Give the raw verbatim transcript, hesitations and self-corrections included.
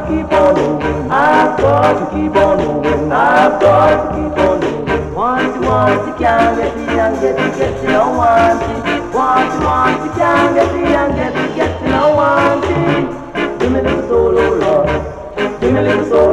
to keep on moving. I've got to keep on moving. I've got to keep on moving. Want to want to can't get the and get the get the I want it. Want to want to can't get the and get the get the I want it. Give me a little soul, oh Lord. Give me a little soul.